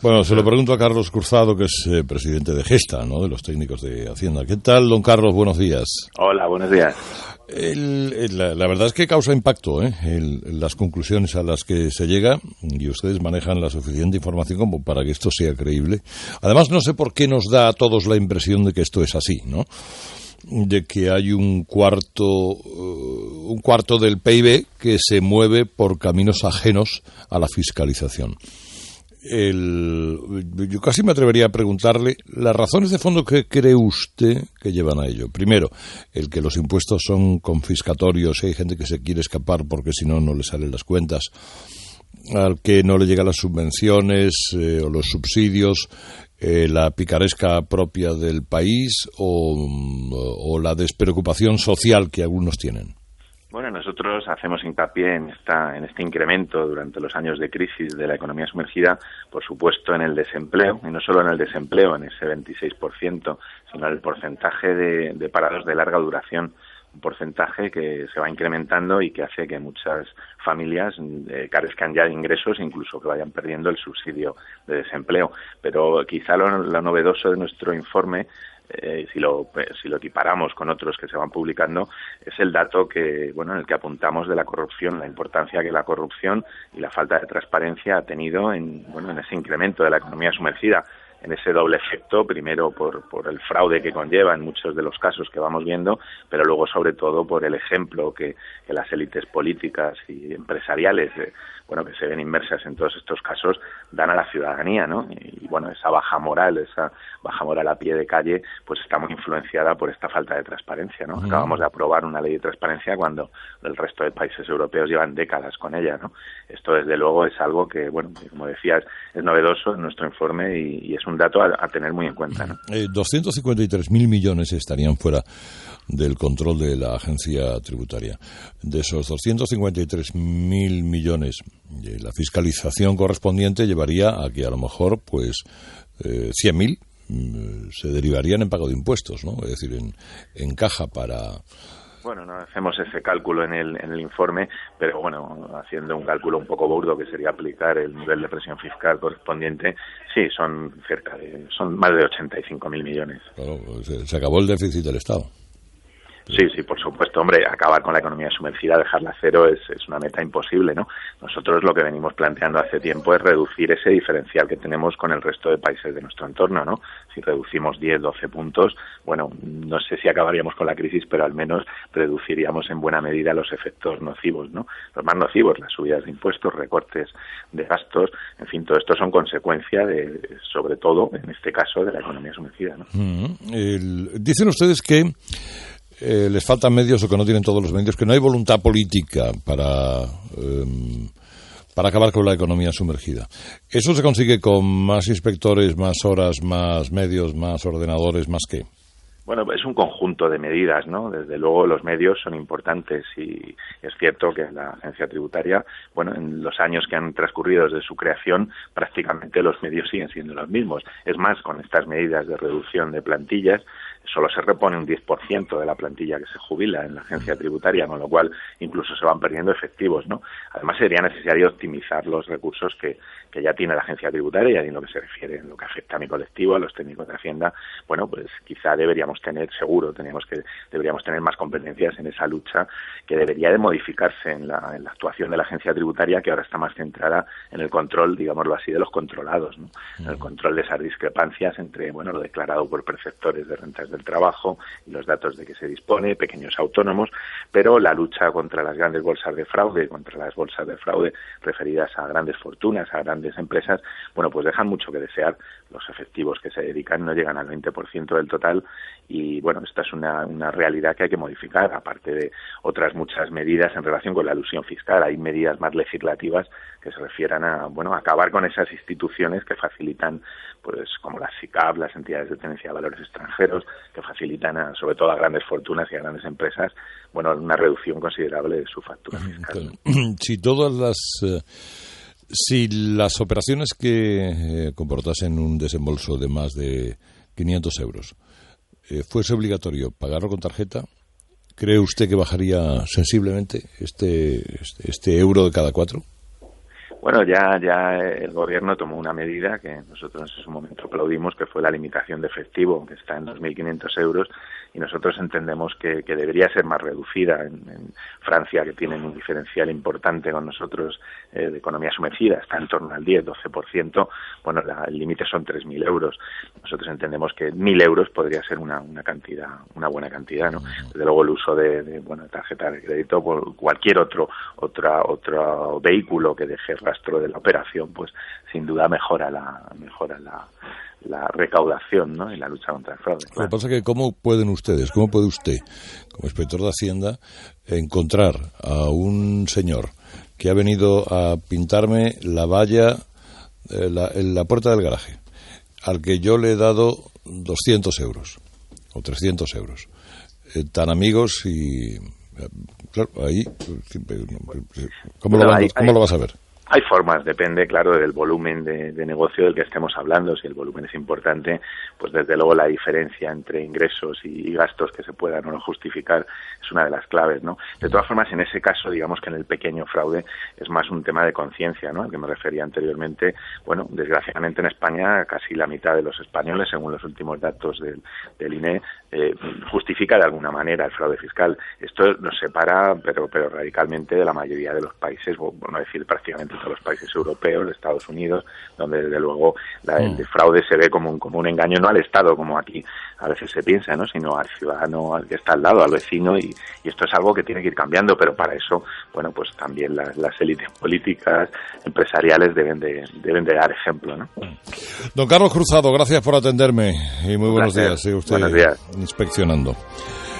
Bueno, se lo pregunto a Carlos Cruzado, que es presidente de Gesta, ¿no?, de los técnicos de Hacienda. ¿Qué tal, don Carlos? Buenos días. Hola, buenos días. La verdad es que causa impacto las conclusiones a las que se llega, y ustedes manejan la suficiente información como para que esto sea creíble. Además, no sé por qué nos da a todos la impresión de que esto es así, ¿no?, de que hay un cuarto del PIB que se mueve por caminos ajenos a la fiscalización. Yo casi me atrevería a preguntarle las razones de fondo que cree usted que llevan a ello. Primero, el que los impuestos son confiscatorios y hay gente que se quiere escapar porque si no, no le salen las cuentas, al que no le llegan las subvenciones o los subsidios, la picaresca propia del país o la despreocupación social que algunos tienen. Bueno, nosotros hacemos hincapié en este incremento durante los años de crisis de la economía sumergida, por supuesto en el desempleo, y no solo en el desempleo, en ese 26%, sino en el porcentaje de parados de larga duración, un porcentaje que se va incrementando y que hace que muchas familias carezcan ya de ingresos, incluso que vayan perdiendo el subsidio de desempleo. Pero quizá lo novedoso de nuestro informe, si lo equiparamos con otros que se van publicando, es el dato en el que apuntamos de la corrupción, la importancia que la corrupción y la falta de transparencia ha tenido en ese incremento de la economía sumergida, en ese doble efecto, primero por el fraude que conlleva en muchos de los casos que vamos viendo, pero luego sobre todo por el ejemplo que las élites políticas y empresariales que se ven inmersas en todos estos casos dan a la ciudadanía, ¿no? Y esa baja moral a pie de calle, pues está muy influenciada por esta falta de transparencia, ¿no? Acabamos de aprobar una ley de transparencia cuando el resto de países europeos llevan décadas con ella, ¿no? Esto desde luego es algo que, como decías, es novedoso en nuestro informe y es un dato a tener muy en cuenta, ¿no? 253.000 millones estarían fuera del control de la agencia tributaria. De esos 253.000 millones, la fiscalización correspondiente llevaría a que a lo mejor 100.000 se derivarían en pago de impuestos, ¿no? Es decir, en caja para... Bueno, no hacemos ese cálculo en el informe, pero haciendo un cálculo un poco burdo, que sería aplicar el nivel de presión fiscal correspondiente, sí, son más de 85.000 millones. Claro, se acabó el déficit del Estado. Sí, por supuesto, hombre, acabar con la economía sumergida, dejarla a cero es una meta imposible, ¿no? Nosotros lo que venimos planteando hace tiempo es reducir ese diferencial que tenemos con el resto de países de nuestro entorno, ¿no? Si reducimos 10, 12 puntos, no sé si acabaríamos con la crisis, pero al menos reduciríamos en buena medida los efectos nocivos, ¿no? Los más nocivos, las subidas de impuestos, recortes de gastos, en fin, todo esto son consecuencia sobre todo, en este caso, de la economía sumergida, ¿no? Dicen ustedes que les faltan medios o que no tienen todos los medios, que no hay voluntad política para acabar con la economía sumergida. ¿Eso se consigue con más inspectores, más horas, más medios, más ordenadores, más qué? Bueno, es un conjunto de medidas, ¿no? Desde luego los medios son importantes y es cierto que la agencia tributaria, en los años que han transcurrido desde su creación, prácticamente los medios siguen siendo los mismos. Es más, con estas medidas de reducción de plantillas, solo se repone un 10% de la plantilla que se jubila en la agencia tributaria, con lo cual incluso se van perdiendo efectivos, ¿no? Además sería necesario optimizar los recursos que ya tiene la agencia tributaria y en lo que se refiere, en lo que afecta a mi colectivo, a los técnicos de Hacienda, quizá deberíamos tener más competencias en esa lucha que debería de modificarse en la actuación de la agencia tributaria, que ahora está más centrada en el control, digámoslo así, de los controlados, ¿no? En el control de esas discrepancias entre, lo declarado por perceptores de rentas del trabajo y los datos de que se dispone, pequeños autónomos, pero la lucha contra las grandes bolsas de fraude, contra las bolsas de fraude referidas a grandes fortunas, a grandes empresas, dejan mucho que desear. Los efectivos que se dedican no llegan al 20% del total y, esta es una realidad que hay que modificar, aparte de otras muchas medidas en relación con la elusión fiscal. Hay medidas más legislativas que se refieran a, acabar con esas instituciones que facilitan, como las SICAV, las entidades de tenencia de valores extranjeros, que facilitan sobre todo a grandes fortunas y a grandes empresas, una reducción considerable de su factura fiscal. Si las operaciones que comportasen un desembolso de más de 500 euros fuese obligatorio pagarlo con tarjeta, ¿cree usted que bajaría sensiblemente este euro de cada 4? Bueno, ya el gobierno tomó una medida que nosotros en su momento aplaudimos, que fue la limitación de efectivo, que está en 2.500 euros, y nosotros entendemos que debería ser más reducida. En Francia, que tienen un diferencial importante con nosotros de economía sumergida, está en torno al 10-12%, bueno, el límite son 3.000 euros. Nosotros entendemos que 1.000 euros podría ser una buena cantidad, ¿no? Desde luego el uso de tarjeta de crédito por cualquier otro vehículo que deje rastro de la operación, pues sin duda mejora la recaudación, ¿no? En la lucha contra el fraude. Claro. Lo que pasa es que cómo puede usted, como inspector de Hacienda, encontrar a un señor que ha venido a pintarme la valla en la puerta del garaje, al que yo le he dado 200 euros o 300 euros, tan amigos y claro, ahí ¿cómo lo vas a ver? Hay formas, depende, claro, del volumen de negocio del que estemos hablando. Si el volumen es importante, pues desde luego la diferencia entre ingresos y gastos que se puedan o no justificar es una de las claves, ¿no? De todas formas, en ese caso, digamos que en el pequeño fraude es más un tema de conciencia, ¿no? Al que me refería anteriormente. Bueno, desgraciadamente en España casi la mitad de los españoles, según los últimos datos del INE, justifica de alguna manera el fraude fiscal. Esto nos separa, pero radicalmente, de la mayoría de los países, bueno, decir prácticamente todos los países europeos, de Estados Unidos, donde desde luego el fraude se ve como un engaño, no al Estado como aquí a veces se piensa, ¿no? Sino al ciudadano, al que está al lado, al vecino, y esto es algo que tiene que ir cambiando, pero para eso, bueno, pues también las élites políticas, empresariales deben de dar ejemplo, ¿no? Don Carlos Cruzado, gracias por atenderme y muy buenos días. Buenos días. Inspeccionando.